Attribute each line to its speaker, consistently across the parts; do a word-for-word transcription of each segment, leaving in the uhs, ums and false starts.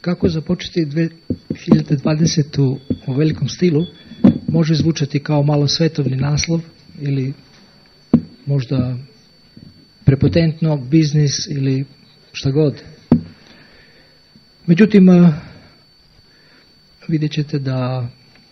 Speaker 1: kako započeti dvije hiljade dvadesetu u velikom stilu može zvučati kao malo svetovni naslov ili možda prepotentno, biznis ili šta god. Međutim, vidjet ćete da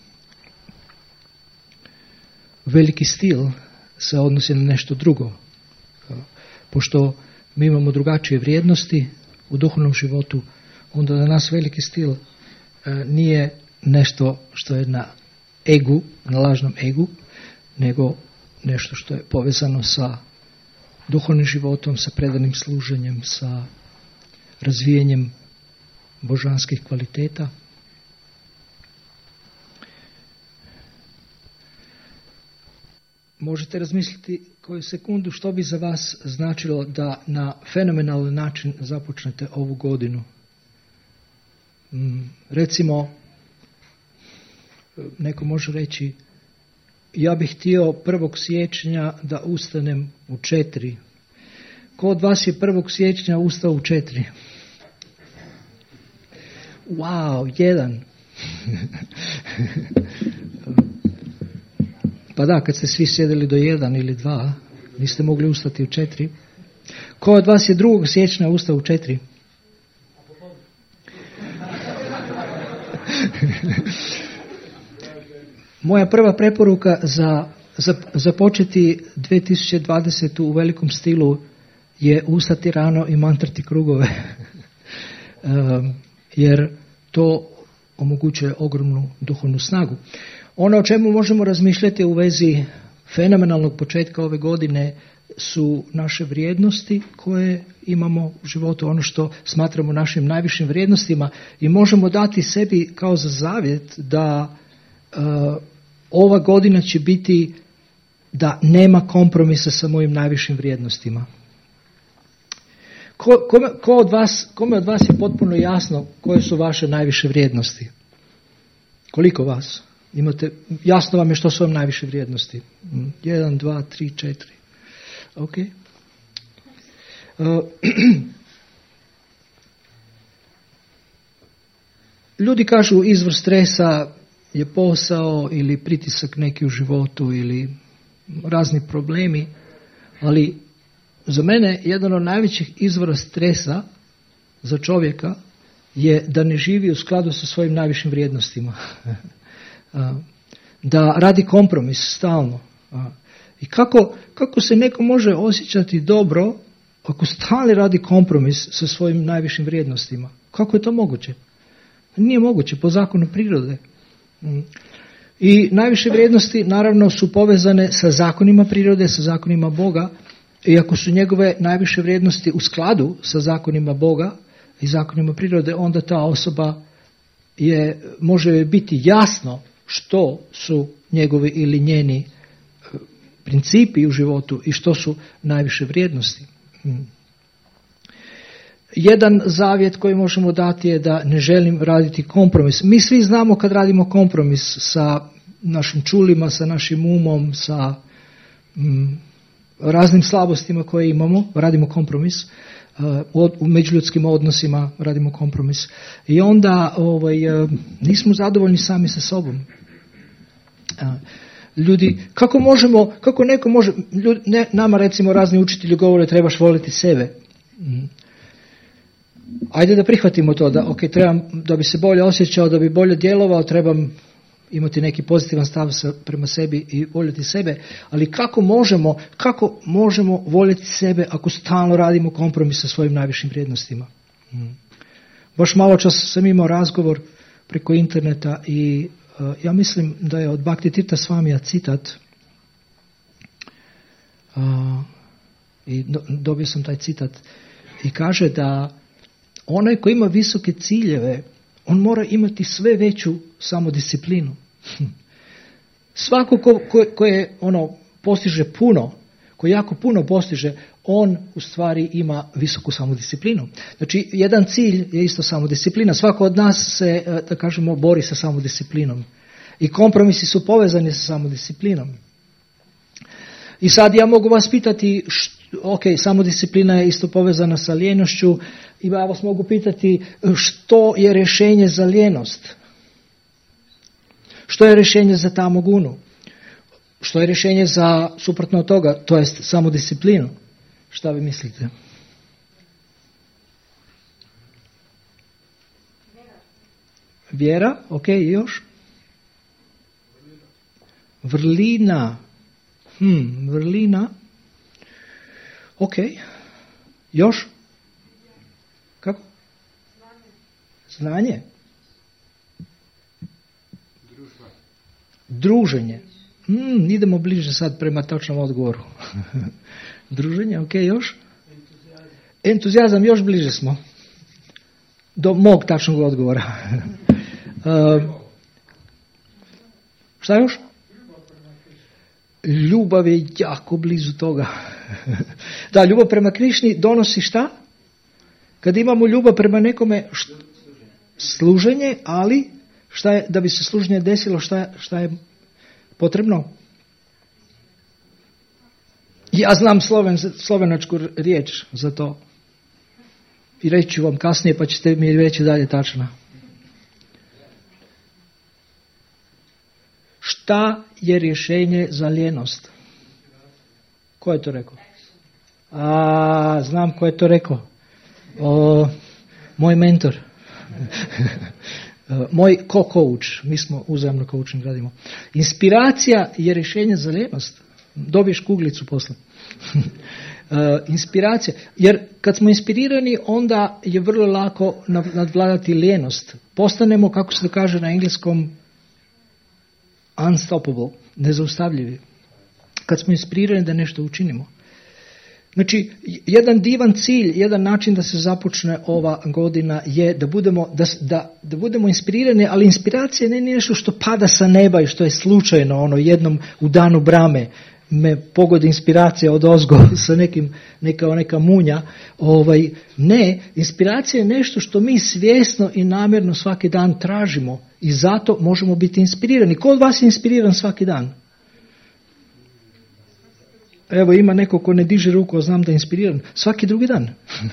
Speaker 1: veliki stil se odnosi na nešto drugo. Pošto mi imamo drugačije vrijednosti u duhovnom životu, onda za nas veliki stil nije nešto što je na egu, na lažnom egu, nego nešto što je povezano sa duhovnim životom, sa predanim služenjem, sa razvijanjem božanskih kvaliteta. Možete razmisliti koju sekundu što bi za vas značilo da na fenomenalan način započnete ovu godinu. Recimo, neko može reći, ja bih htio prvog siječnja da ustanem u četiri. Ko od vas je prvog siječnja ustao u četiri? Wow, jedan. Pa da, kad ste svi sjedili do jedan ili dva, niste mogli ustati u četiri. Ko od vas je drugog siječnja ustao u četiri? Moja prva preporuka za, za započeti dvije tisuće dvadesetu u velikom stilu je ustati rano i mantrati krugove. um, jer to omogućuje ogromnu duhovnu snagu. Ono o čemu možemo razmišljati u vezi fenomenalnog početka ove godine su naše vrijednosti koje imamo u životu, ono što smatramo našim najvišim vrijednostima i možemo dati sebi kao za zavjet da uh, ova godina će biti da nema kompromisa sa mojim najvišim vrijednostima. Ko, kome, ko od vas, kome od vas je potpuno jasno koje su vaše najviše vrijednosti? Koliko vas? Imate, jasno vam je što su vam najviše vrijednosti. Jedan, dva, tri, četiri. Ok. Uh, ljudi kažu izvor stresa je posao ili pritisak neki u životu ili razni problemi, ali za mene jedan od najvećih izvora stresa za čovjeka je da ne živi u skladu sa svojim najvišim vrijednostima. Da radi kompromis stalno. I kako, kako se neko može osjećati dobro ako stalno radi kompromis sa svojim najvišim vrijednostima? Kako je to moguće? Nije moguće po zakonu prirode. I najviše vrijednosti naravno su povezane sa zakonima prirode, sa zakonima Boga. I ako su njegove najviše vrijednosti u skladu sa zakonima Boga i zakonima prirode, onda ta osoba je, može biti jasno što su njegovi ili njeni principi u životu i što su najviše vrijednosti. Jedan zavjet koji možemo dati je da ne želim raditi kompromis. Mi svi znamo kad radimo kompromis sa našim čulima, sa našim umom, sa mm, raznim slabostima koje imamo, radimo kompromis. U međuljudskim odnosima radimo kompromis. I onda ovaj, nismo zadovoljni sami sa sobom. Ljudi, kako možemo, kako neko može, ljudi, ne, nama recimo razni učitelji govore trebaš voliti sebe. Ajde da prihvatimo to, da, ok, trebam, da bi se bolje osjećao, da bi bolje djelovao, trebam imati neki pozitivan stav prema sebi i voljeti sebe, ali kako možemo, kako možemo voljeti sebe ako stalno radimo kompromis sa svojim najvišim vrijednostima? Hmm. Baš malo čas sam imao razgovor preko interneta i uh, ja mislim da je od Bhakti Tirtha Swamija citat uh, i do, dobio sam taj citat i kaže da onaj ko ima visoke ciljeve, on mora imati sve veću samodisciplinu. Svako ko, ko, ko je ono postiže puno, ko jako puno postiže, on u stvari ima visoku samodisciplinu. Znači, jedan cilj je isto samodisciplina. Svako od nas se, da kažemo, bori sa samodisciplinom. I kompromisi su povezani sa samodisciplinom. I sad ja mogu vas pitati, št, ok, samodisciplina je isto povezana sa lijenošću I ja vas mogu pitati što je rješenje za lijenost? Što je rješenje za tamogunu? Što je rješenje za suprotno od toga, to jest samodisciplinu? Šta vi mislite? Vjera, ok, još? Vrlina. Hmm, vrlina. Ok. Još? Kako? Znanje. Druženje. Hmm, idemo bliže sad prema točnom odgovoru. Druženje, ok, još? Entuzijazam. Entuzijazam, još bliže smo. Do mog tačnog odgovora. uh, šta još? Ljubav je jako blizu toga. Da, ljubav prema Krišni donosi šta? Kad imamo ljubav prema nekome, šta? Služenje, ali šta je, da bi se služenje desilo, šta je, šta je potrebno? Ja znam sloven, slovenačku riječ za to. I reći ću vam kasnije, pa ćete mi reći dalje tačno. Šta je rješenje za lijenost? Ko je to rekao? A, znam ko je to rekao. O, moj mentor. Moj co-coach. Mi smo uzajamno coaching radimo. Inspiracija je rješenje za lijenost. Dobiješ kuglicu posle. Uh, inspiracija. Jer kad smo inspirirani, onda je vrlo lako nadvladati lijenost. Postanemo, kako se to kaže na engleskom, unstoppable, nezaustavljivi. Kad smo inspirirani da nešto učinimo. Znači, jedan divan cilj, jedan način da se započne ova godina je da budemo, da, da, da budemo inspirirani, ali inspiracija ne je nešto što pada sa neba i što je slučajno, ono jednom u danu brame me pogodi inspiracija od ozgo sa nekim, neka, neka munja. Ovaj, ne, inspiracija je nešto što mi svjesno i namjerno svaki dan tražimo i zato možemo biti inspirirani. Ko od vas je inspiriran svaki dan? Evo ima neko ko ne diže ruku, a znam da je inspiriran. Svaki drugi dan.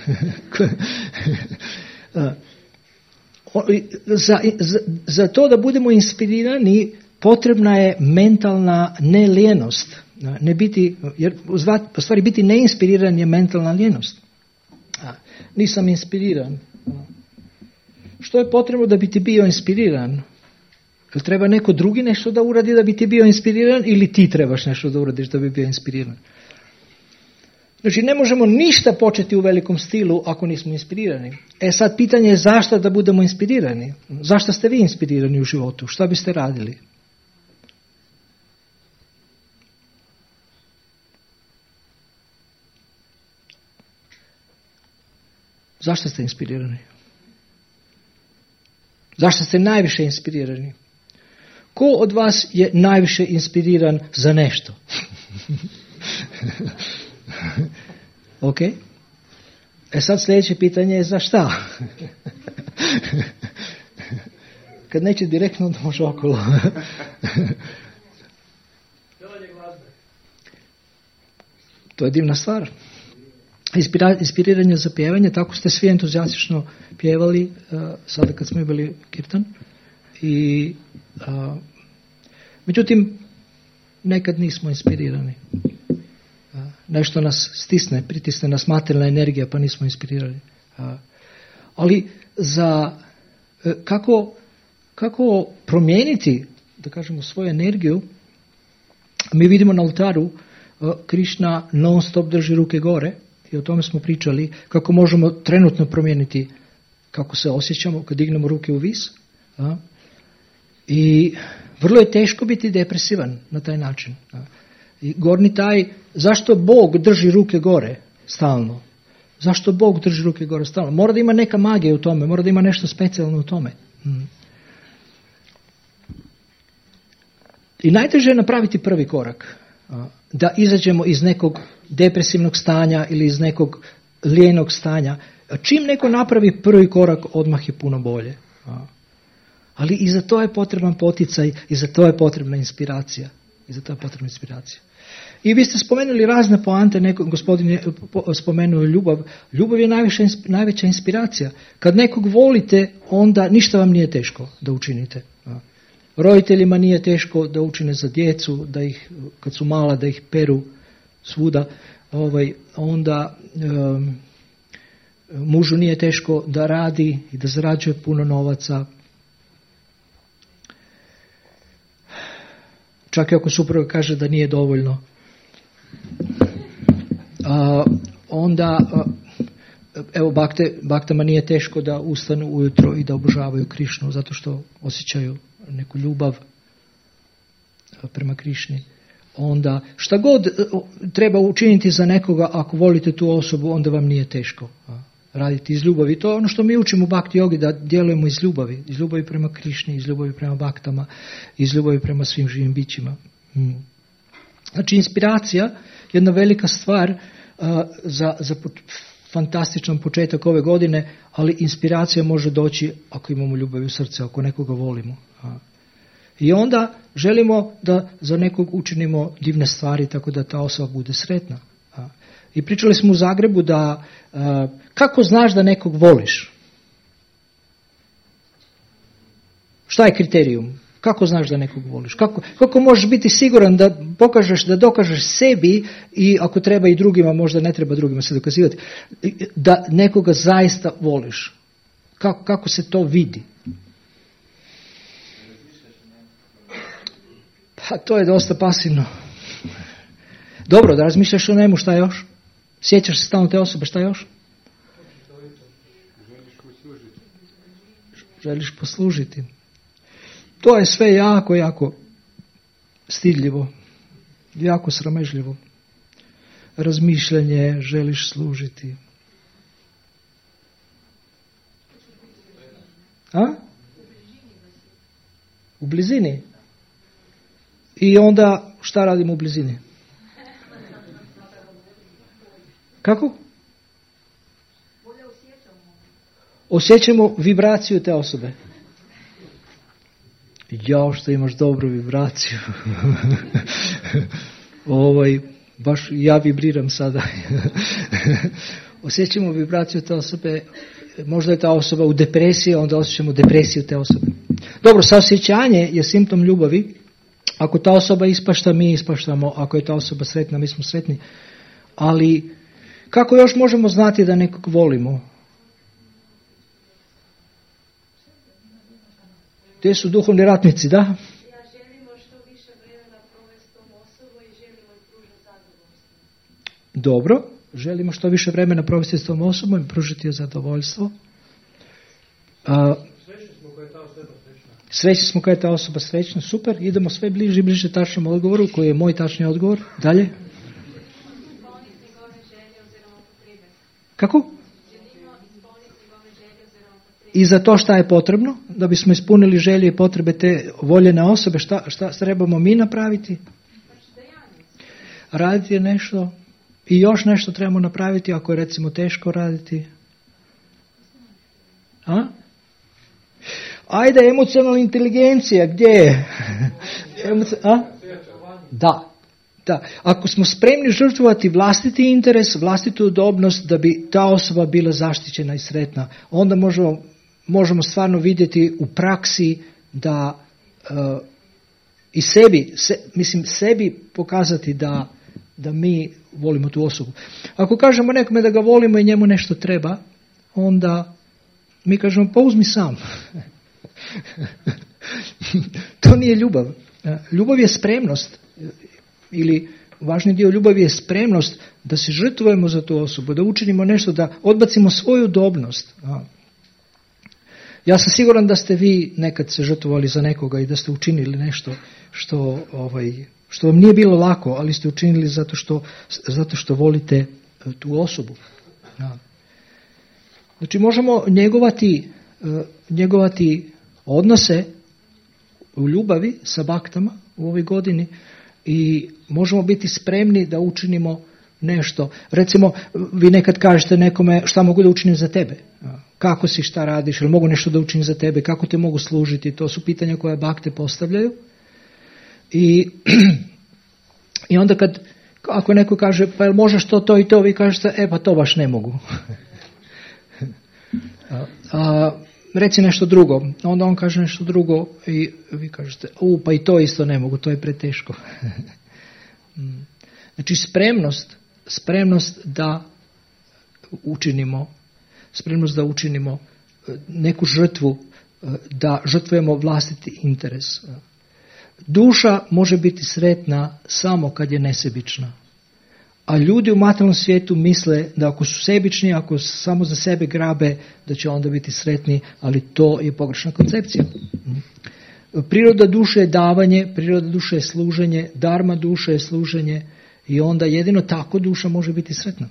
Speaker 1: za, za, za to da budemo inspirirani potrebna je mentalna nelijenost. Ne biti, jer u stvari biti neinspiriran je mentalna lijenost. Nisam inspiriran. Što je potrebno da bi ti bio inspiriran? Jel treba neko drugi nešto da uradi da bi ti bio inspiriran ili ti trebaš nešto da uradiš da bi bio inspiriran? Znači ne možemo ništa početi u velikom stilu ako nismo inspirirani. E sad pitanje je zašto da budemo inspirirani? Zašto ste vi inspirirani u životu? Šta biste radili? Zašto ste inspirirani? Zašto ste najviše inspirirani? Ko od vas je najviše inspiriran za nešto? Ok? E sad sljedeće pitanje je za šta? Kad neće direktno, onda može okolo. To je divna stvar. Inspiriranje za pjevanje, tako ste svi entuzijastično pjevali uh, sada kad smo imali kirtan. I, uh, međutim, nekad nismo inspirirani. Uh, nešto nas stisne, pritisne nas materijalna energija, pa nismo inspirirani. Uh, ali za uh, kako, kako promijeniti, da kažemo, svoju energiju, mi vidimo na oltaru uh, Krišna non stop drži ruke gore. I o tome smo pričali, kako možemo trenutno promijeniti kako se osjećamo kad dignemo ruke u vis. A? I vrlo je teško biti depresivan na taj način. A? I gornji taj, zašto Bog drži ruke gore stalno? Zašto Bog drži ruke gore stalno? Mora da ima neka magija u tome, mora da ima nešto specijalno u tome. Hmm. I najteže je napraviti prvi korak. A? Da izađemo iz nekog depresivnog stanja ili iz nekog lijenog stanja. Čim neko napravi prvi korak, odmah je puno bolje. Ali i za to je potreban poticaj, i za to je potrebna inspiracija. I za to je potrebna inspiracija. I vi ste spomenuli razne poante, neko, gospodin je spomenuo ljubav. Ljubav je najveća, najveća inspiracija. Kad nekog volite, onda ništa vam nije teško da učinite. Roditeljima nije teško da učine za djecu, da ih, kad su mala, da ih peru svuda. Ovaj, onda um, mužu nije teško da radi i da zarađuje puno novaca. Čak i ako supruga kaže da nije dovoljno. A, onda, a, evo, bakte, baktama nije teško da ustanu ujutro i da obožavaju Krišnu, zato što osjećaju neku ljubav prema Krišni. Onda, šta god treba učiniti za nekoga, ako volite tu osobu, onda vam nije teško raditi iz ljubavi. To je ono što mi učimo u Bhakti jogi, da djelujemo iz ljubavi. Iz ljubavi prema Krišni, iz ljubavi prema baktama, iz ljubavi prema svim živim bićima. Hmm. Znači, inspiracija, jedna velika stvar uh, za, za fantastičan početak ove godine, ali inspiracija može doći ako imamo ljubav u srce, ako nekoga volimo. Uh. I onda želimo da za nekog učinimo divne stvari tako da ta osoba bude sretna. Uh. I pričali smo u Zagrebu da uh, kako znaš da nekog voliš? Šta je kriterijum? Kako znaš da nekog voliš? Kako, kako možeš biti siguran da pokažeš, da dokažeš sebi i ako treba i drugima, možda ne treba drugima se dokazivati, da nekoga zaista voliš? Kako, kako se to vidi? Pa to je dosta pasivno. Dobro, da razmišljaš o njemu, šta još? Sjećaš se stalno te osobe, šta još? Želiš poslužiti. To je sve jako, jako stidljivo, jako sramežljivo. Razmišljanje, želiš služiti. A? U blizini. I onda šta radimo u blizini? Kako? Osjećamo vibraciju te osobe. Jao, što imaš dobru vibraciju. ovaj, baš ja vibriram sada. Osjećamo vibraciju te osobe. Možda je ta osoba u depresiji, onda osjećamo depresiju te osobe. Dobro, saosjećanje je simptom ljubavi. Ako ta osoba ispašta, mi ispaštamo. Ako je ta osoba sretna, mi smo sretni. Ali kako još možemo znati da nekog volimo? Gdje su duhovni ratnici, da?
Speaker 2: Ja želimo što više vremena provesti tom osobom i želimo i pružiti zadovoljstvo.
Speaker 1: Dobro, želimo što više vremena provesti s tom osobom i pružiti joj zadovoljstvo. A,
Speaker 3: Srećni smo koja je ta osoba srećna.
Speaker 1: Srećni smo koja je ta osoba srećna, super, idemo sve bliže i bliže tačnom odgovoru, koji je moj tačni odgovor. Dalje.
Speaker 2: Ispuniti njegove želje oziroma potrebe.
Speaker 1: Kako?
Speaker 2: Želimo ispuniti njegove želje oziroma potrebe.
Speaker 1: I za to šta je potrebno? Da bismo ispunili želje i potrebe te voljene osobe, šta, šta trebamo mi napraviti? Raditi nešto i još nešto trebamo napraviti ako je recimo teško raditi. A? Ajde, emocionalna inteligencija, gdje je? Emoci... A? Da. Da. Ako smo spremni žrtvovati vlastiti interes, vlastitu udobnost da bi ta osoba bila zaštićena i sretna, onda možemo, možemo stvarno vidjeti u praksi da uh, i sebi, se, mislim sebi pokazati da, da mi volimo tu osobu. Ako kažemo nekome da ga volimo i njemu nešto treba, onda mi kažemo pa uzmi sam. To nije ljubav. Ljubav je spremnost. Ili važni dio ljubavi je spremnost da se žrtvujemo za tu osobu, da učinimo nešto, da odbacimo svoju udobnost. Ja sam siguran da ste vi nekad se žrtvovali za nekoga i da ste učinili nešto što, ovaj, što vam nije bilo lako, ali ste učinili zato što, zato što volite tu osobu. Znači možemo njegovati, njegovati odnose u ljubavi sa baktama u ovoj godini i možemo biti spremni da učinimo nešto. Recimo, vi nekad kažete nekome šta mogu da učinim za tebe. Kako si, šta radiš, ili mogu nešto da učinim za tebe, kako te mogu služiti. To su pitanja koje bakte postavljaju. I, i onda kad, Ako neko kaže, pa jel možeš to, to i to, vi kažete, e pa to baš ne mogu. a, a, reci nešto drugo. Onda on kaže nešto drugo i vi kažete, u, pa i to isto ne mogu, to je preteško. Znači spremnost, spremnost da učinimo, spremnost da učinimo neku žrtvu, da žrtvujemo vlastiti interes. Duša može biti sretna samo kad je nesebična. A ljudi u materijalnom svijetu misle da ako su sebični, ako samo za sebe grabe, da će onda biti sretni, ali to je pogrešna koncepcija. Priroda duše je davanje, priroda duše je služenje, dharma duše je služenje i onda jedino tako duša može biti sretna.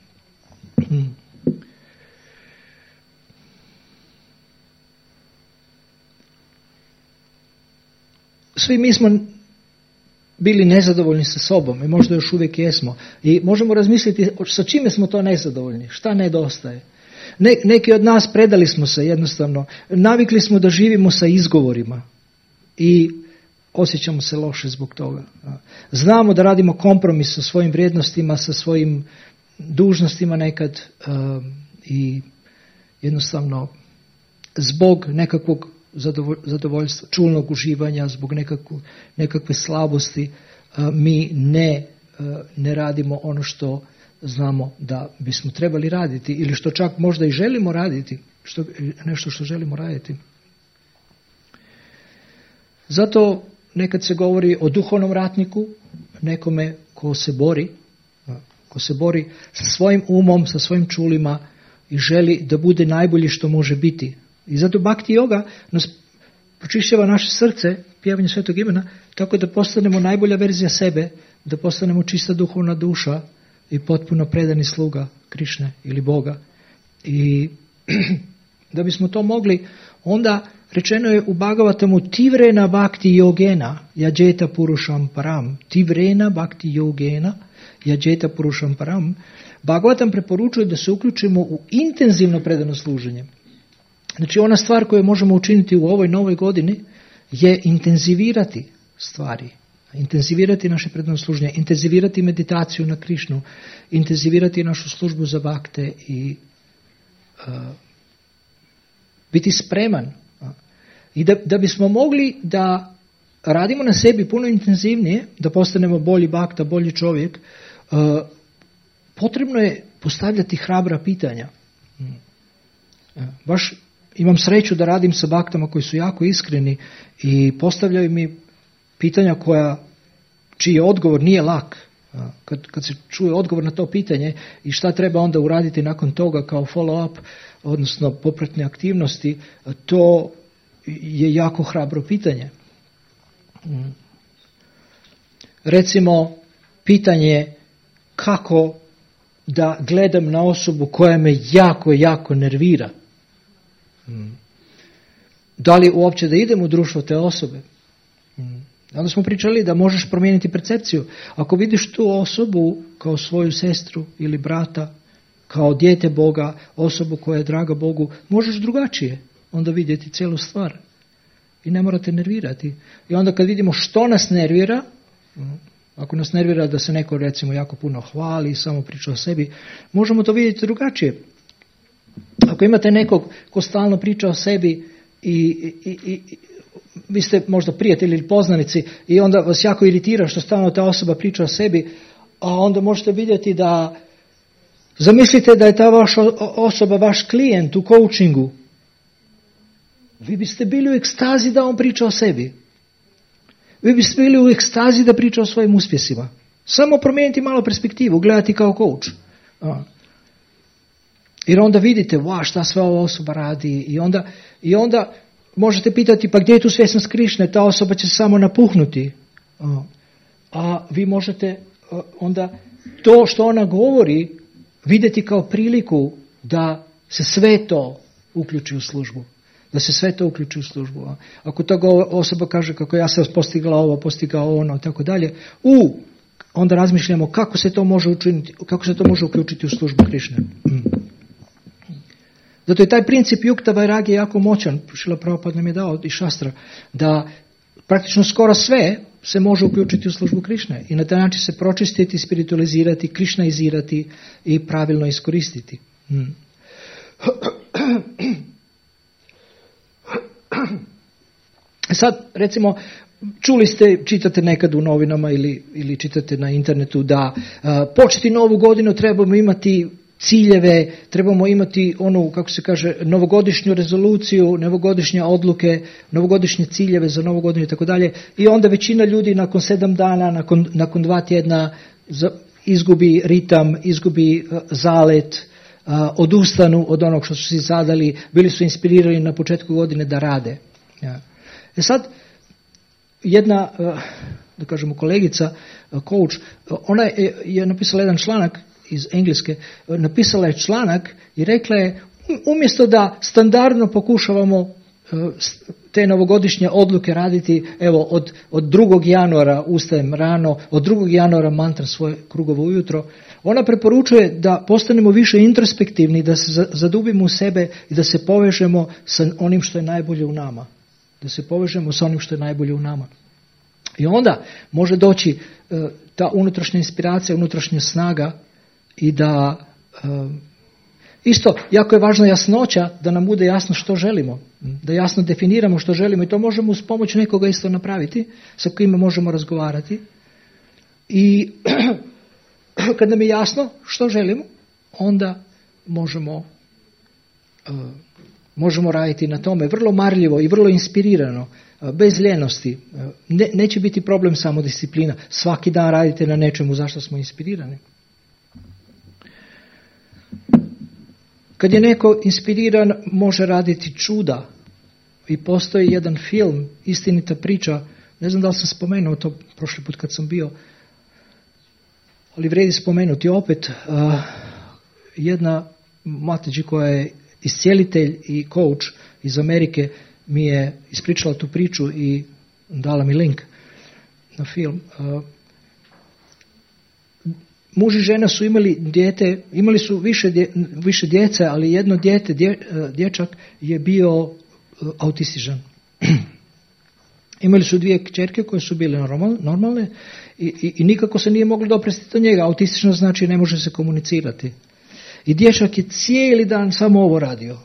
Speaker 1: Svi mi smo bili nezadovoljni sa sobom i možda još uvijek jesmo. I možemo razmisliti sa čime smo to nezadovoljni, šta nedostaje. Ne, neki od nas predali smo se jednostavno, navikli smo da živimo sa izgovorima i osjećamo se loše zbog toga. Znamo da radimo kompromis sa svojim vrijednostima, sa svojim dužnostima nekad i jednostavno zbog nekakvog zadovoljstva, čulnog uživanja, zbog nekakvu, nekakve slabosti, mi ne, ne radimo ono što znamo da bismo trebali raditi ili što čak možda i želimo raditi, što, nešto što želimo raditi. Zato nekad se govori o duhovnom ratniku, nekome ko se bori, ko se bori sa svojim umom, sa svojim čulima i želi da bude najbolji što može biti. I zato Bhakti yoga nas pročišćava naše srce, pjevanje svetog imena, tako da postanemo najbolja verzija sebe, da postanemo čista duhovna duša i potpuno predani sluga Krišne ili Boga. I da bismo to mogli, onda rečeno je u Bhagavatamu Tivrena Bhakti yogena yajeta purusham param. Tivrena Bhakti yogena yajeta purusham param. Bhagavatam preporučuje da se uključimo u intenzivno predano služenje. Znači ona stvar koju možemo učiniti u ovoj novoj godini je intenzivirati stvari, intenzivirati naše predano služenje, intenzivirati meditaciju na Krišnu, intenzivirati našu službu za bakte i uh, biti spreman. I da, da bismo mogli da radimo na sebi puno intenzivnije, da postanemo bolji bakta, bolji čovjek, uh, potrebno je postavljati hrabra pitanja. Uh, baš imam sreću da radim sa baktama koji su jako iskreni i postavljaju mi pitanja koja, čiji odgovor nije lak. Kad, kad se čuje odgovor na to pitanje i šta treba onda uraditi nakon toga kao follow up, odnosno popratne aktivnosti, to je jako hrabro pitanje. Recimo, pitanje kako da gledam na osobu koja me jako, jako nervira. Da li uopće da idem u društvo te osobe? Onda smo pričali da možeš promijeniti percepciju. Ako vidiš tu osobu kao svoju sestru ili brata, kao dijete Boga, osobu koja je draga Bogu, možeš drugačije onda vidjeti cijelu stvar. I ne morate nervirati. I onda kad vidimo što nas nervira, ako nas nervira da se neko recimo jako puno hvali i samo priča o sebi, možemo to vidjeti drugačije. Ako imate nekog ko stalno priča o sebi i, i, i, i vi ste možda prijatelji ili poznanici i onda vas jako iritira što stalno ta osoba priča o sebi, a onda možete vidjeti da zamislite da je ta vaša osoba vaš klijent u coachingu. Vi biste bili u ekstazi da on priča o sebi. Vi biste bili u ekstazi da priča o svojim uspjesima. Samo promijeniti malo perspektivu, gledati kao coach. A. Jer onda vidite, wow, šta sve ova osoba radi i onda, i onda možete pitati, pa gdje je tu svjesnost Krišne, ta osoba će samo napuhnuti. A, a vi možete a, onda to što ona govori vidjeti kao priliku da se sve to uključi u službu. Da se sve to uključi u službu. A. Ako ta osoba kaže kako ja sam postigla ovo, postigao ono, tako dalje, u, onda razmišljamo kako se to može učiniti, kako se to može uključiti u službu Krišne. Mm. Zato je taj princip Yukta Vairagija jako moćan, Šrila Prabhupada nam je dao i šastra, da praktično skoro sve, se može uključiti u službu Krišne i na taj način se pročistiti, spiritualizirati, krišnaizirati i pravilno iskoristiti. Hmm. Sad, recimo, čuli ste, čitate nekad u novinama ili, ili čitate na internetu da uh, početi novu godinu trebamo imati ciljeve, trebamo imati onu, kako se kaže, novogodišnju rezoluciju, novogodišnje odluke, novogodišnje ciljeve za novu godinu i tako dalje. I onda većina ljudi nakon sedam dana, nakon, nakon dva tjedna izgubi ritam, izgubi uh, zalet, uh, odustanu od onog što su si zadali, bili su inspirirani na početku godine da rade. Ja. E sad, jedna, uh, da kažemo, kolegica, uh, coach, uh, ona je, je napisala jedan članak iz Engleske, napisala je članak i rekla je, umjesto da standardno pokušavamo te novogodišnje odluke raditi, evo od, od drugog januara ustajem rano, od drugog januara mantram svoje krugovo ujutro, ona preporučuje da postanemo više introspektivni, da se zadubimo u sebe i da se povežemo sa onim što je najbolje u nama. Da se povežemo sa onim što je najbolje u nama. I onda može doći ta unutrašnja inspiracija, unutrašnja snaga i da um, isto, jako je važna jasnoća da nam bude jasno što želimo, da jasno definiramo što želimo i to možemo uz pomoć nekoga isto napraviti, sa kojim možemo razgovarati. I kad nam je jasno što želimo, onda možemo, uh, možemo raditi na tome vrlo marljivo i vrlo inspirirano, uh, bez ljenosti. Uh, ne, neće biti problem samo disciplina. Svaki dan radite na nečemu zašto smo inspirirani. Kad je neko inspiriran, može raditi čuda. I postoji jedan film, istinita priča, ne znam da li sam spomenuo to prošli put kad sam bio, ali vredi spomenuti opet, uh, jedna matiđi koja je iscijelitelj i coach iz Amerike mi je ispričala tu priču i dala mi link na film. Uh, Muž i žena su imali dijete, imali su više, dje, više djece, ali jedno dijete, dje, dječak je bio uh, autističan. Imali su dvije kćerke koje su bile normal, normalne i, i, i nikako se nije moglo dopresti do njega. Autistično znači ne može se komunicirati. I dječak je cijeli dan samo ovo radio.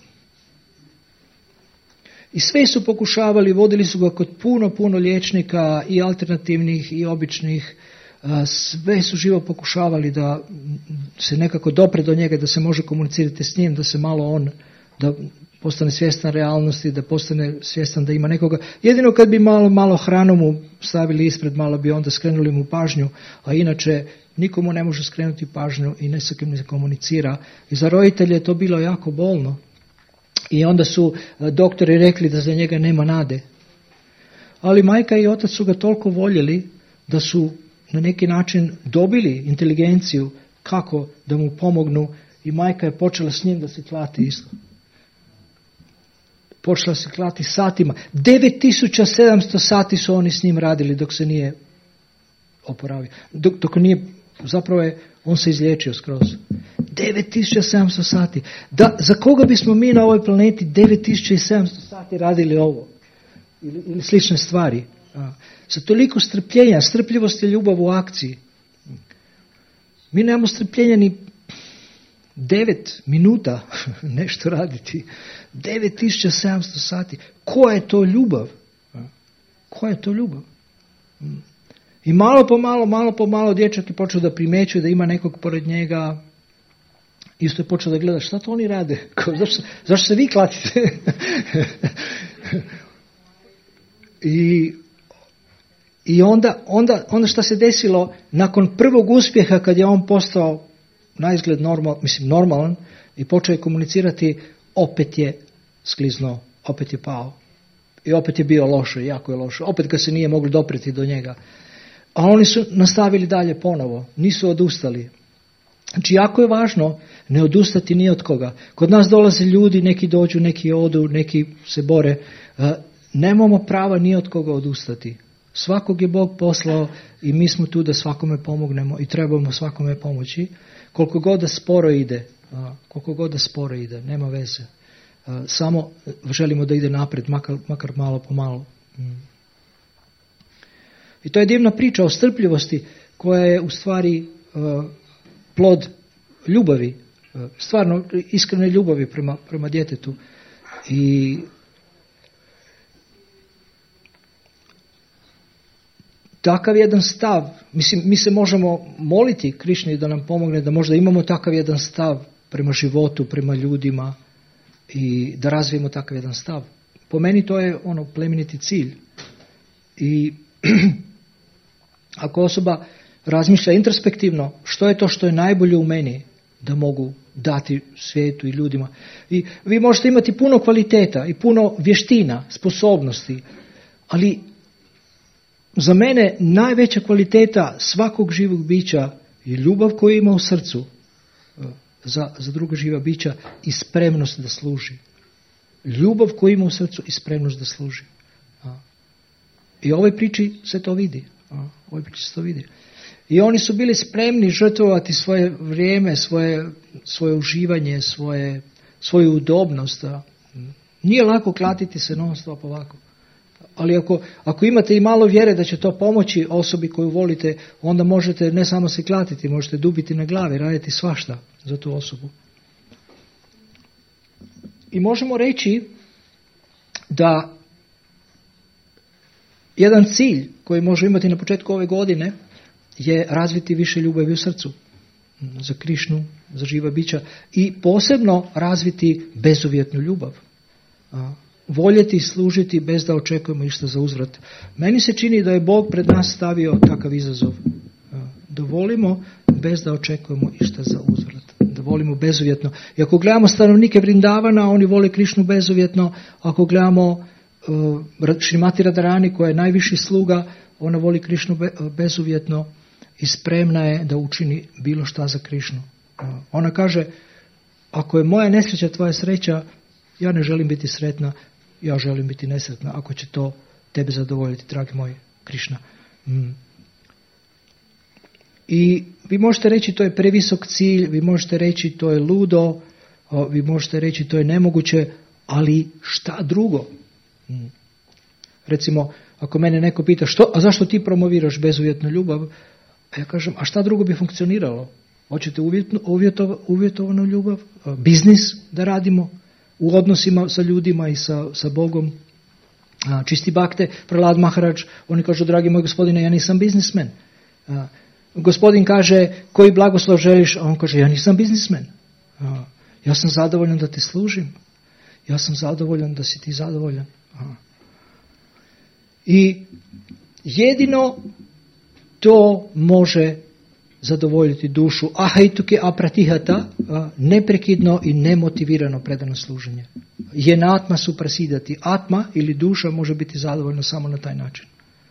Speaker 1: I sve su pokušavali, vodili su ga kod puno, puno liječnika i alternativnih i običnih. Sve su živo pokušavali da se nekako dopre do njega, da se može komunicirati s njim, da se malo on, da postane svjestan realnosti, da postane svjestan da ima nekoga. Jedino kad bi malo, malo hranu mu stavili ispred, malo bi onda skrenuli mu pažnju, a inače nikomu ne može skrenuti pažnju i ne sa kim ne komunicira. I za roditelje je to bilo jako bolno. I onda su doktori rekli da za njega nema nade. Ali majka i otac su ga toliko voljeli da su na neki način dobili inteligenciju kako da mu pomognu i majka je počela s njim da se klati isto. Počela se klati satima. devet tisuća sedamsto sati su oni s njim radili dok se nije oporavio. Dok, dok nije, zapravo je, on se izliječio skroz. devet tisuća sedamsto sati. Da, za koga bismo mi na ovoj planeti devet tisuća sedamsto sati radili ovo? Ili, ili slične stvari? A, sa toliko strpljenja, strpljivost je ljubav u akciji. Mi nemamo strpljenja ni devet minuta nešto raditi. devet tisuća sedamsto sati. Koja je to ljubav? A, koja je to ljubav? I malo po malo, malo po malo dječak je počeo da primećuje da ima nekog pored njega. Isto je počeo da gleda šta to oni rade. Kao, zašto, zašto se vi klatite? I I onda, onda, onda što se desilo nakon prvog uspjeha kad je on postao naizgled normal, mislim normalan i počeo je komunicirati, opet je skliznuo, opet je pao. I opet je bio loše, jako je loše. Opet ga se nije moglo dopreti do njega. A oni su nastavili dalje ponovo, nisu odustali. Znači jako je važno ne odustati ni od koga. Kod nas dolaze ljudi, neki dođu, neki odu, neki se bore. Nemamo prava ni od koga odustati. Svakog je Bog poslao i mi smo tu da svakome pomognemo i trebamo svakome pomoći. Koliko god da sporo ide, koliko god da sporo ide, nema veze. Samo želimo da ide napred, makar, makar malo po malo. I to je divna priča o strpljivosti koja je u stvari uh, plod ljubavi, uh, stvarno iskrene ljubavi prema, prema djetetu. I takav jedan stav, mislim, mi se možemo moliti Krišni da nam pomogne da možda imamo takav jedan stav prema životu, prema ljudima i da razvijemo takav jedan stav. Po meni to je ono plemeniti cilj. I ako osoba razmišlja introspektivno što je to što je najbolje u meni da mogu dati svijetu i ljudima. I vi možete imati puno kvaliteta i puno vještina, sposobnosti, ali za mene najveća kvaliteta svakog živog bića je ljubav koju ima u srcu za, za druga živa bića i spremnost da služi. Ljubav koju ima u srcu i spremnost da služi. I u ovoj priči se to vidi. U ovoj priči se to vidi. I oni su bili spremni žrtvovati svoje vrijeme, svoje, svoje uživanje, svoje, svoju udobnost. Nije lako klatiti se non stop ovako. Ali ako, ako imate i malo vjere da će to pomoći osobi koju volite, onda možete ne samo se klatiti, možete dubiti na glavi, raditi svašta za tu osobu. I možemo reći da jedan cilj koji možemo imati na početku ove godine je razviti više ljubavi u srcu za Krišnu, za živa bića i posebno razviti bezuvjetnu ljubav. Voljeti i služiti bez da očekujemo išta za uzvrat. Meni se čini da je Bog pred nas stavio takav izazov. Da volimo bez da očekujemo išta za uzvrat. Da volimo bezuvjetno. I ako gledamo stanovnike Vrindavana, oni vole Krišnu bezuvjetno. Ako gledamo uh, Šrimati Radharani koja je najviši sluga, ona voli Krišnu be, bezuvjetno i spremna je da učini bilo šta za Krišnu. Uh, ona kaže, ako je moja nesreća tvoja sreća, ja ne želim biti sretna, ja želim biti nesretna, ako će to tebe zadovoljiti, dragi moj Krišna. Mm. I vi možete reći to je previsok cilj, vi možete reći to je ludo, vi možete reći to je nemoguće, ali šta drugo? Mm. Recimo, ako mene neko pita, što, a zašto ti promoviraš bezuvjetnu ljubav? A ja kažem, a šta drugo bi funkcioniralo? Hoćete uvjetno, uvjetov, uvjetovanu ljubav? Biznis da radimo? U odnosima sa ljudima i sa, sa Bogom. A, čisti bakte, Prahlad Maharaj, oni kažu, dragi moj gospodine, ja nisam biznismen. A, gospodin kaže, koji blagoslov želiš? A on kaže, ja nisam biznismen. A, ja sam zadovoljan da te služim. Ja sam zadovoljan da si ti zadovoljan. A. I jedino to može zadovoljiti dušu ahajtuke apratihata, neprekidno i nemotivirano predano služenje. Jena atma suprasidati. Atma ili duša može biti zadovoljna samo na taj način.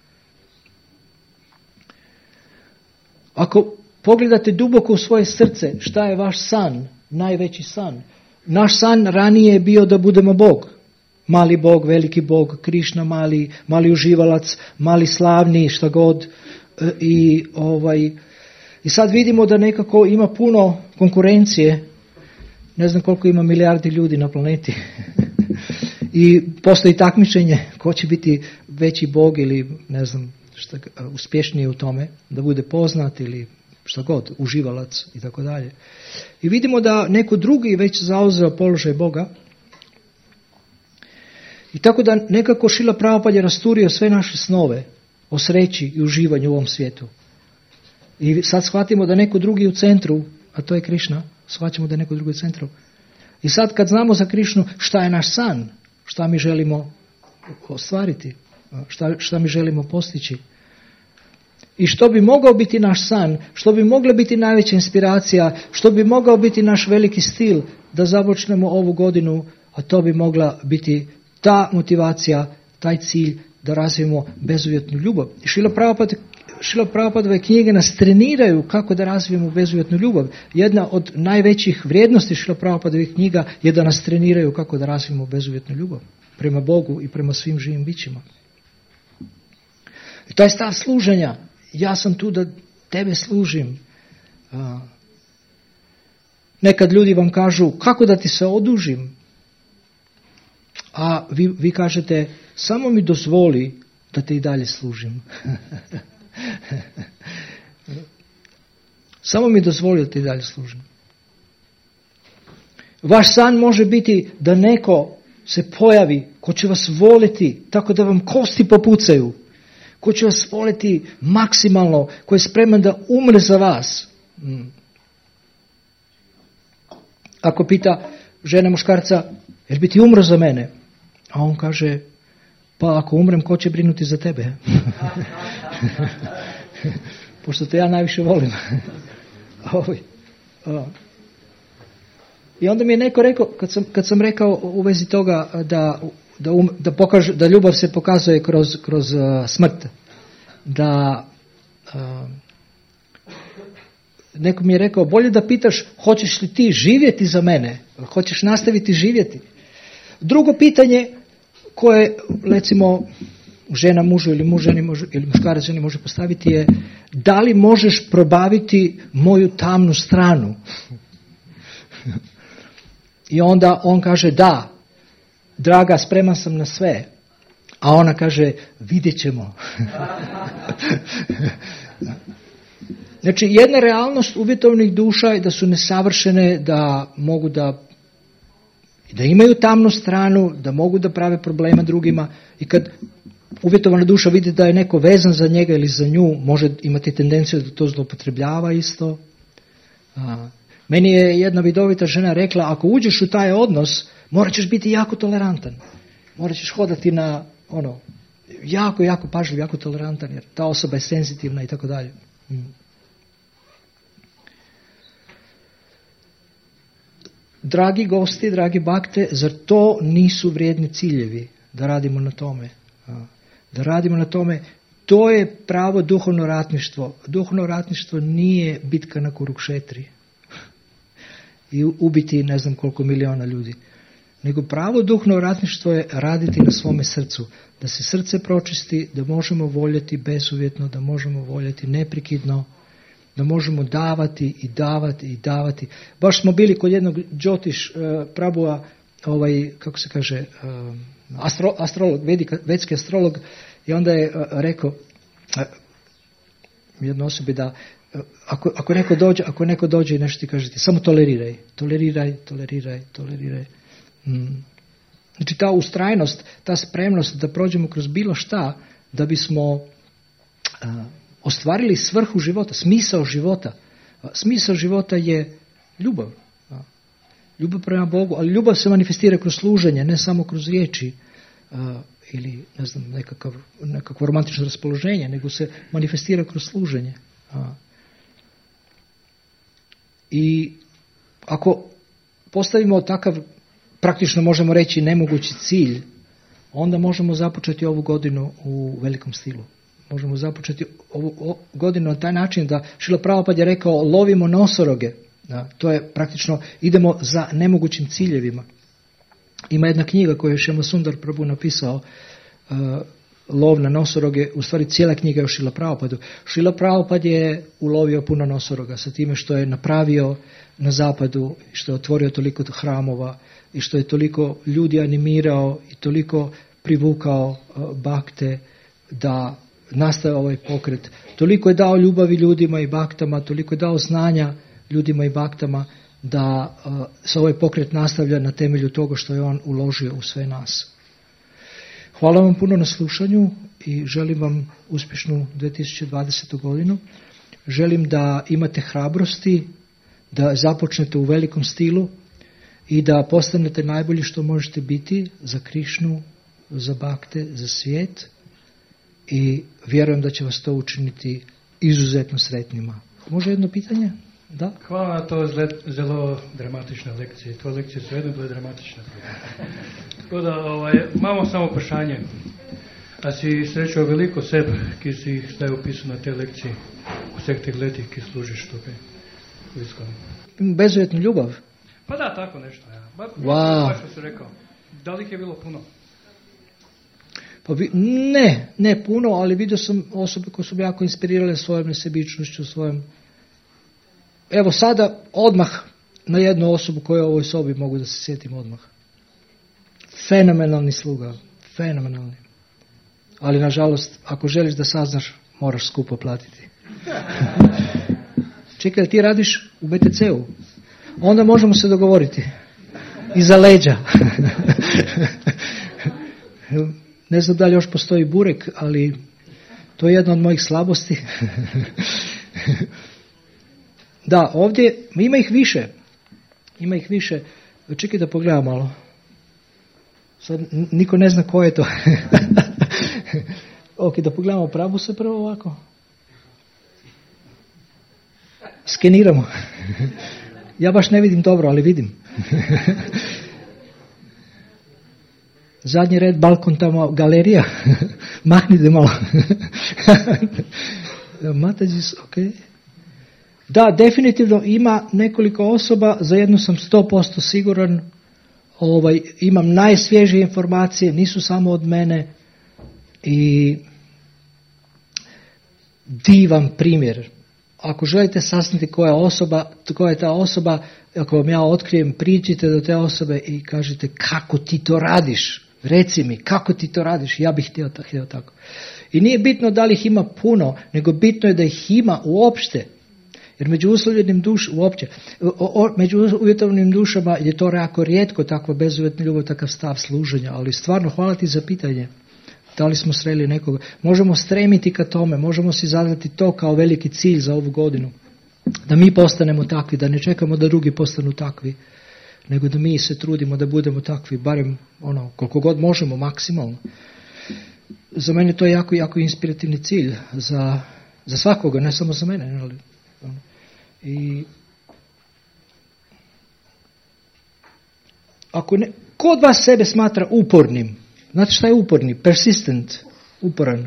Speaker 1: Ako pogledate duboko u svoje srce, šta je vaš san, najveći san? Naš san ranije je bio da budemo Bog. Mali Bog, veliki Bog, Krišna mali, mali uživalac, mali slavni, šta god. I ovaj... I sad vidimo da nekako ima puno konkurencije, ne znam koliko ima milijardi ljudi na planeti. I postoji takmičenje ko će biti veći Bog ili ne znam šta, uspješniji u tome, da bude poznat ili šta god, uživalac i tako dalje. I vidimo da neko drugi već zauzeo položaj Boga. I tako da nekako Šrila Prabhupada je rasturio sve naše snove o sreći i uživanju u ovom svijetu. I sad shvatimo da neko drugi u centru, a to je Krišna, shvaćamo da je neko drugi u centru. I sad kad znamo za Krišnu, šta je naš san, šta mi želimo ostvariti, šta, šta mi želimo postići. I što bi mogao biti naš san, što bi mogla biti najveća inspiracija, što bi mogao biti naš veliki stil da započnemo ovu godinu, a to bi mogla biti ta motivacija, taj cilj da razvijemo bezuvjetnu ljubav. I Šrila Prabhupada Šrila Prabhupadove knjige nas treniraju kako da razvijemo bezuvjetnu ljubav. Jedna od najvećih vrijednosti Šrila Prabhupadovih knjiga je da nas treniraju kako da razvijemo bezuvjetnu ljubav prema Bogu i prema svim živim bićima. I to je stav služenja. Ja sam tu da tebe služim. Nekad ljudi vam kažu kako da ti se odužim. A vi, vi kažete samo mi dozvoli da te i dalje služim. Samo mi dozvoli da te i dalje služim. Vaš san može biti da neko se pojavi ko će vas voliti tako da vam kosti popucaju, ko će vas voliti maksimalno, ko je spreman da umre za vas. Ako pita žena muškarca, jer bi ti umro za mene? A on kaže, pa ako umrem, ko će brinuti za tebe? Pošto te ja najviše volim. I onda mi je neko rekao, kad sam, kad sam rekao u vezi toga da, da, um, da, pokaže, da ljubav se pokazuje kroz, kroz uh, smrt, da uh, neko mi je rekao, bolje da pitaš hoćeš li ti živjeti za mene, hoćeš nastaviti živjeti. Drugo pitanje koje, recimo, žena mužu ili muž ženi može, ili muškarac ženi može postaviti je, da li možeš probaviti moju tamnu stranu? I onda on kaže, da, draga, spreman sam na sve. A ona kaže, vidjet ćemo. Znači, jedna realnost uvjetovnih duša je da su nesavršene, da mogu da da imaju tamnu stranu, da mogu da prave problema drugima, i kad uvjetovana duša vidi da je neko vezan za njega ili za nju, može imati tendenciju da to zloupotrebljava isto. A, meni je jedna vidovita žena rekla, ako uđeš u taj odnos, morat ćeš biti jako tolerantan. Morat ćeš hodati na ono, jako, jako pažljiv, jako tolerantan, jer ta osoba je senzitivna i tako dalje. Dragi gosti, dragi bakte, zar to nisu vrijedni ciljevi da radimo na tome? Da radimo na tome, to je pravo duhovno ratništvo. Duhovno ratništvo nije bitka na Kurukšetri i ubiti ne znam koliko miliona ljudi. Nego pravo duhovno ratništvo je raditi na svome srcu. Da se srce pročisti, da možemo voljeti bezuvjetno, da možemo voljeti neprekidno, da možemo davati i davati i davati. Baš smo bili kod jednog Džotiš uh, Prabua, ovaj, kako se kaže, uh, astro, astrolog, vedika, vedski astrolog, i onda je uh, rekao uh, jednoj osobi da uh, ako, ako, neko dođe, ako neko dođe i nešto ti kažete, samo toleriraj, toleriraj, toleriraj, toleriraj. Mm. Znači ta ustrajnost, ta spremnost da prođemo kroz bilo šta, da bismo uh, ostvarili svrhu života, smisao života. Smisao života je ljubav. Ljubav prema Bogu, ali ljubav se manifestira kroz služenje, ne samo kroz riječi ili ne znam, nekakav, nekakvo romantično raspoloženje, nego se manifestira kroz služenje. I ako postavimo takav, praktično možemo reći nemogući cilj, onda možemo započeti ovu godinu u velikom stilu. Možemo započeti ovu godinu na taj način da Šrila Prabhupada je rekao lovimo nosoroge. Da, to je praktično, idemo za nemogućim ciljevima. Ima jedna knjiga koju je Shyamasundar Sundar Prabhu napisao, uh, lov na nosoroge, u stvari cijela knjiga je o Šrila Prabhupadu. Šrila Prabhupada je ulovio puno nosoroga sa time što je napravio na zapadu, što je otvorio toliko hramova i što je toliko ljudi animirao i toliko privukao uh, bakte da nastaje ovaj pokret. Toliko je dao ljubavi ljudima i baktama, toliko je dao znanja ljudima i baktama da uh, se ovaj pokret nastavlja na temelju toga što je on uložio u sve nas. Hvala vam puno na slušanju i želim vam uspješnu dvije tisuće dvadesetu godinu. Želim da imate hrabrosti, da započnete u velikom stilu i da postanete najbolji što možete biti za Krišnu, za bakte, za svijet. I vjerujem da će vas to učiniti izuzetno sretnima. Može jedno pitanje? Da?
Speaker 3: Hvala na to zelo dramatične lekcije. Tvoje lekcije su jedno bile dramatične. Tako da, ovaj, imamo samo vprašanje. A si srečao veliko sebe, ki si zdaj opisal na te lekcije, vseh teh letih, ki služiš tukaj v Iskonu?
Speaker 1: Bezuvjetnu ljubav?
Speaker 3: Pa da, tako nešto. Ja. Ba,
Speaker 1: wow.
Speaker 3: Baš što si rekao. Da li ih je bilo puno?
Speaker 1: Pa vi, ne, ne puno, ali vidio sam osobe koje su me jako inspirirale svojom nesebičnošću, svojom... Evo sada odmah na jednu osobu koju u ovoj sobi mogu da se sjetim odmah. Fenomenalni sluga, fenomenalni. ali nažalost, ako želiš da saznaš, moraš skupo platiti. Čekaj, ti radiš u B T C-u? Onda možemo se dogovoriti. Iza leđa. Ne znam da li još postoji burek, ali to je jedna od mojih slabosti. Da, ovdje ima ih više. Ima ih više. Čekaj da pogledam malo. Sad niko ne zna ko je to. Ok, da pogledamo pravu se prvo ovako. Skeniramo. Ja baš ne vidim dobro, ali vidim. Zadnji red, balkon tamo, galerija. Mahnite malo. Matađis, ok. Da, definitivno ima nekoliko osoba, za jednu sam sto posto siguran, ovaj, imam najsvježije informacije, nisu samo od mene i divan primjer. Ako želite saznati koja osoba, koja je ta osoba, ako vam ja otkrijem, priđite do te osobe i kažete kako ti to radiš, reci mi kako ti to radiš, ja bih htio, htio tako. I nije bitno da li ih ima puno, nego bitno je da ih ima uopšte. Jer među uslovljenim duš, uopće, o, o, među uvjetovanim dušama je to jako rijetko takva bezuvjetna ljubav, takav stav služenja, ali stvarno hvala ti za pitanje. Da li smo sreli nekoga? Možemo stremiti ka tome, možemo si zadati to kao veliki cilj za ovu godinu. Da mi postanemo takvi, da ne čekamo da drugi postanu takvi, nego da mi se trudimo da budemo takvi, barem ono, koliko god možemo, maksimalno. Za mene to je jako, jako inspirativni cilj za, za svakoga, ne samo za mene. Ali, ono. I ako ne, ko od vas sebe smatra upornim? Znate šta je uporni? Persistent, uporan.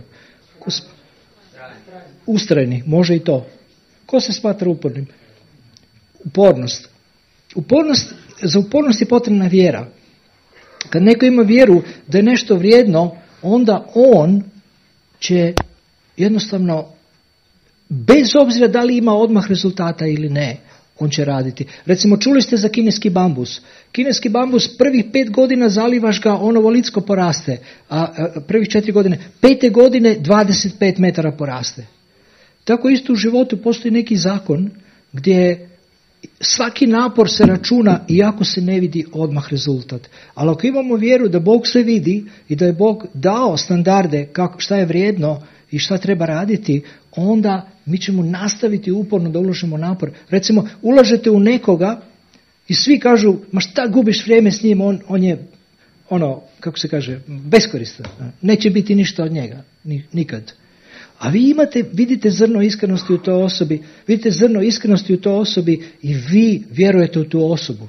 Speaker 1: Ustrajni, može i to. Ko se smatra upornim? Upornost. Upornost, za upornost je potrebna vjera. Kad neko ima vjeru da je nešto vrijedno, onda on će jednostavno, bez obzira da li ima odmah rezultata ili ne, on će raditi. Recimo, čuli ste za kineski bambus. Kineski bambus prvih pet godina zalivaš ga, ono volitsko poraste, a, a prvih četiri godine, pete godine dvadeset pet metara poraste. Tako isto u životu postoji neki zakon gdje svaki napor se računa iako se ne vidi odmah rezultat. Ali ako imamo vjeru da Bog sve vidi i da je Bog dao standarde kako, šta je vrijedno i šta treba raditi, onda mi ćemo nastaviti uporno da uložimo napor. Recimo, ulažete u nekoga i svi kažu, ma šta gubiš vrijeme s njim, on, on je, ono, kako se kaže, beskoristan. Neće biti ništa od njega, nikad. A vi imate, vidite zrno iskrenosti u toj osobi, vidite zrno iskrenosti u toj osobi i vi vjerujete u tu osobu.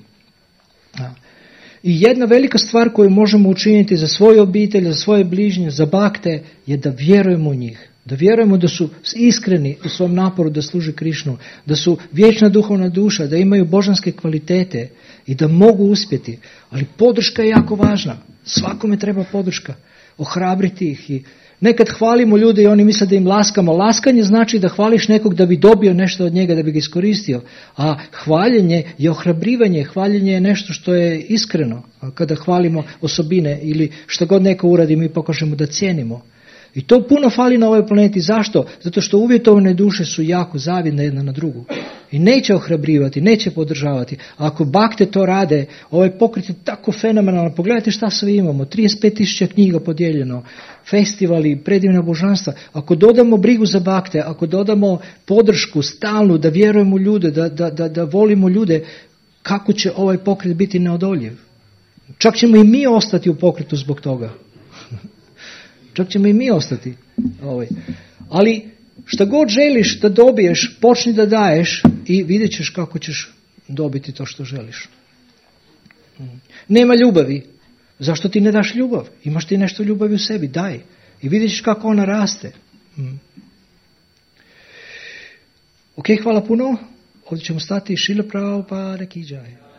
Speaker 1: I jedna velika stvar koju možemo učiniti za svoju obitelj, za svoje bližnje, za bakte, je da vjerujemo u njih. Da vjerujemo da su iskreni u svom naporu da služe Krišnu, da su vječna duhovna duša, da imaju božanske kvalitete i da mogu uspjeti. Ali podrška je jako važna. Svakome treba podrška. Ohrabriti ih. I nekad hvalimo ljude i oni misle da im laskamo. Laskanje znači da hvališ nekog da bi dobio nešto od njega, da bi ga iskoristio. A hvaljenje je ohrabrivanje. Hvaljenje je nešto što je iskreno. Kada hvalimo osobine ili što god neko uradi, mi pokažemo da cijenimo. I to puno fali na ovoj planeti. Zašto? Zato što uvjetovane duše su jako zavidne jedna na drugu. I neće ohrabrivati, neće podržavati. A ako bakte to rade, ovaj pokret je tako fenomenalan. Pogledajte šta sve imamo. trideset pet tisuća knjiga podijeljeno. Festivali, predivna božanstva. Ako dodamo brigu za bakte, ako dodamo podršku stalnu, da vjerujemo u ljude, da, da, da, da volimo ljude, kako će ovaj pokret biti neodoljiv? Čak ćemo i mi ostati u pokretu zbog toga. Čak ćemo i mi ostati. Ovaj. Ali šta god želiš da dobiješ, počni da daješ i vidjet ćeš kako ćeš dobiti to što želiš. Nema ljubavi. Zašto ti ne daš ljubav? Imaš ti nešto ljubavi u sebi, daj. I vidjet ćeš kako ona raste. Ok, hvala puno. Ovdje ćemo stati. Šila Prabhupada ki džaj.